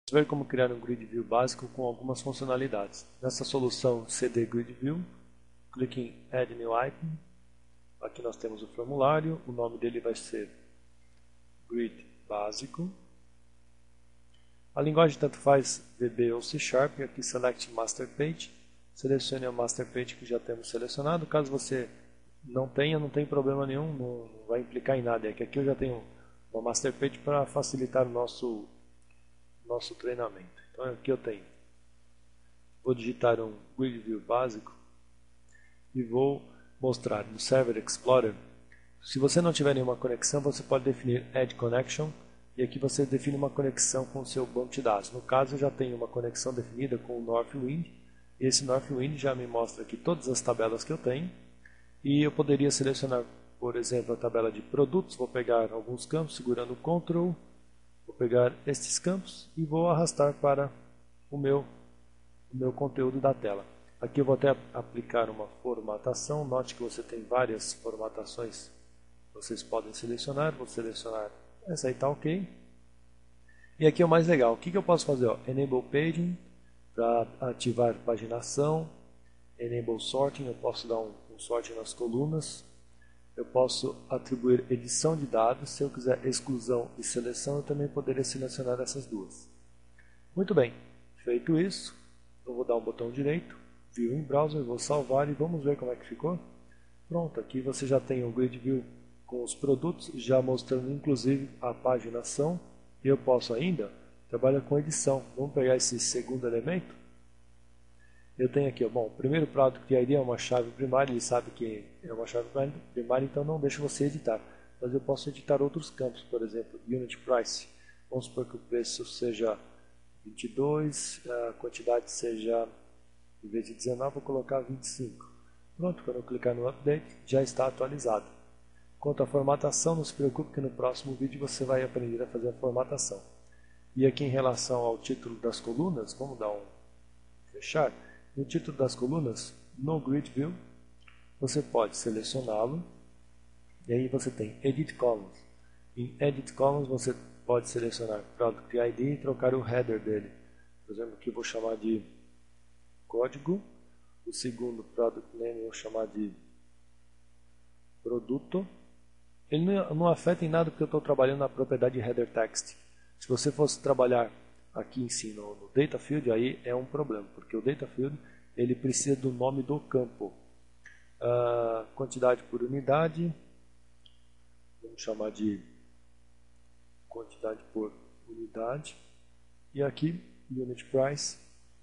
Vamos ver como criar um Grid View básico com algumas funcionalidades. Nessa solução CD Grid View, clique em Add New Item. Aqui nós temos o formulário, o nome dele vai ser Grid Básico. A linguagem tanto faz VB ou C Sharp, e aqui Select Master Page. Selecione a Master Page que já temos selecionado. Caso você não tenha, não tem problema nenhum, não vai implicar em nada. É que aqui eu já tenho uma Master Page para facilitar o nosso treinamento. Então aqui eu tenho, vou digitar um Grid View básico e vou mostrar no Server Explorer. Se você não tiver nenhuma conexão, você pode definir Add Connection e aqui você define uma conexão com o seu banco de dados. No caso eu já tenho uma conexão definida com o Northwind e esse Northwind já me mostra aqui todas as tabelas que eu tenho e eu poderia selecionar, por exemplo, a tabela de produtos. Vou pegar alguns campos segurando o Ctrl. Vou pegar estes campos e vou arrastar para o meu conteúdo da tela. Aqui eu vou até aplicar uma formatação. Note que você tem várias formatações. Vocês podem selecionar. Vou selecionar essa aí, está ok. E aqui é o mais legal. O que eu posso fazer? Enable Paging para ativar paginação. Enable Sorting, eu posso dar um sorting nas colunas. Eu posso atribuir edição de dados. Se eu quiser exclusão e seleção, eu também poderia selecionar essas duas. Muito bem, feito isso, eu vou dar um botão direito, View em Browser, vou salvar e vamos ver como é que ficou. Pronto, aqui você já tem o Grid View com os produtos, já mostrando inclusive a paginação. E eu posso ainda trabalhar com edição. Vamos pegar esse segundo elemento. Eu tenho aqui, bom, o primeiro Product ID é uma chave primária, ele sabe que é uma chave primária, então não deixa você editar. Mas eu posso editar outros campos, por exemplo, Unit Price. Vamos supor que o preço seja 22, a quantidade seja, em vez de 19, vou colocar 25. Pronto, quando eu clicar no Update, já está atualizado. Quanto à formatação, não se preocupe que no próximo vídeo você vai aprender a fazer a formatação. E aqui em relação ao título das colunas, vamos dar um fechar. No título das colunas, no Grid View, você pode selecioná-lo e aí você tem Edit Columns. Em Edit Columns você pode selecionar Product ID e trocar o header dele. Por exemplo, aqui eu vou chamar de código, o segundo Product Name eu vou chamar de produto. Ele não afeta em nada porque eu estou trabalhando na propriedade Header Text. Se você fosse trabalhar aqui em si no Data Field, aí é um problema, porque o Data Field ele precisa do nome do campo. Quantidade por unidade, vamos chamar de quantidade por unidade. E aqui, Unit Price.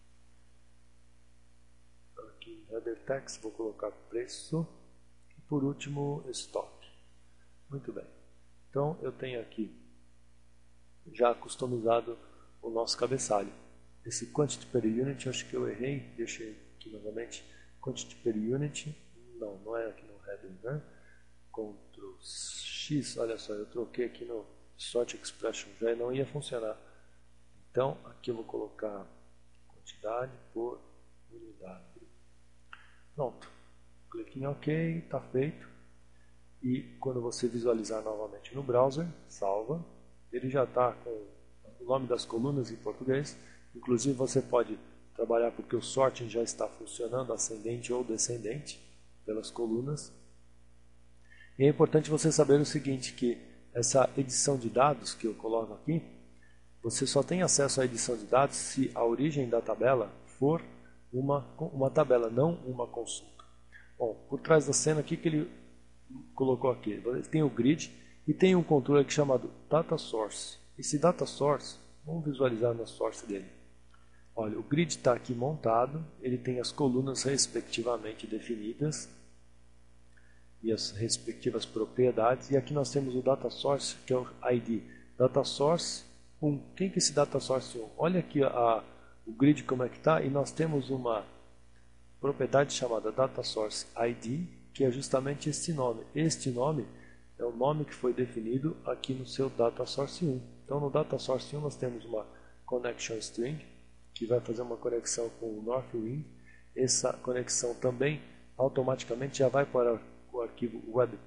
Aqui, Header Text, vou colocar preço. E por último, Stock. Muito bem. Então, eu tenho aqui já customizado o nosso cabeçalho. Esse Quantity per Unit, acho que eu errei, deixei aqui novamente. Quantity per Unit, não é aqui no header, né? Ctrl X, olha só, eu troquei aqui no Sort Expression, já não ia funcionar. Então, aqui eu vou colocar quantidade por unidade. Pronto, clique em OK, está feito. E quando você visualizar novamente no browser, salva. Ele já está com o nome das colunas em português. Inclusive você pode trabalhar porque o sorting já está funcionando, ascendente ou descendente, pelas colunas. E é importante você saber o seguinte, que essa edição de dados que eu coloco aqui, você só tem acesso à edição de dados se a origem da tabela for uma tabela, não uma consulta. Bom, por trás da cena, o que ele colocou aqui? Ele tem o grid e tem um controle aqui chamado Data Source. Esse Data Source, vamos visualizar na source dele. Olha, o grid está aqui montado, ele tem as colunas respectivamente definidas e as respectivas propriedades. E aqui nós temos o Data Source, que é o ID. Data Source 1. Quem que é esse Data Source 1? Olha aqui o grid como é que está, e nós temos uma propriedade chamada Data Source ID, que é justamente este nome. Este nome é o nome que foi definido aqui no seu Data Source 1. Então no Data Source 1 nós temos uma Connection String, que vai fazer uma conexão com o Northwind. Essa conexão também automaticamente já vai para o arquivo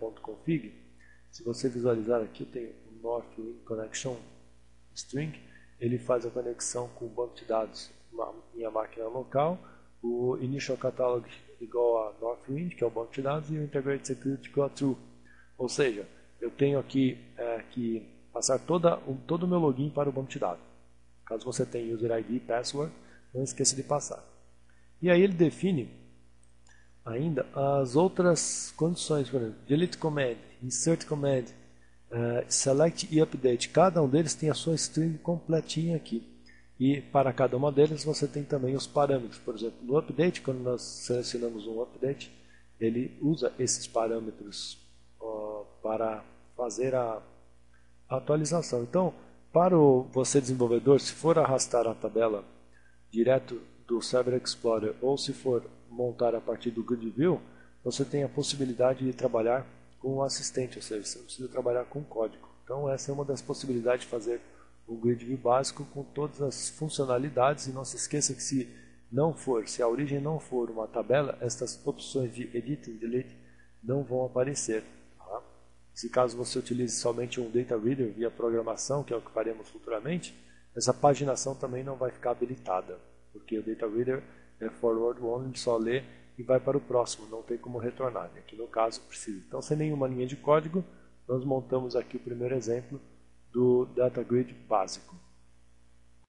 web.config. Se você visualizar aqui, eu tenho o Northwind Connection String. ele faz a conexão com o banco de dados na minha máquina local, o Initial Catalog igual a Northwind, que é o banco de dados, e o Integrated Security igual a True. Ou seja, eu tenho aqui que passar todo o meu login para o banco de dados. Caso você tenha User ID e Password, não esqueça de passar. E aí ele define ainda as outras condições, por exemplo, Delete Command, Insert Command, Select e Update. Cada um deles tem a sua string completinha aqui. E para cada uma delas você tem também os parâmetros. Por exemplo, no Update, quando nós selecionamos um Update, ele usa esses parâmetros para fazer a atualização. Então, para você desenvolvedor, se for arrastar a tabela direto do Server Explorer ou se for montar a partir do Grid View, você tem a possibilidade de trabalhar com o assistente, ou seja, você não precisa trabalhar com código. Então essa é uma das possibilidades de fazer o Grid View básico com todas as funcionalidades, e não se esqueça que se a origem não for uma tabela, essas opções de Edit e Delete não vão aparecer. Tá? Se caso você utilize somente um Data Reader via programação, que é o que faremos futuramente, essa paginação também não vai ficar habilitada, porque o Data Reader é forward only, só lê e vai para o próximo, não tem como retornar. Aqui no caso precisa. Então, sem nenhuma linha de código, nós montamos aqui o primeiro exemplo do Data Grid básico.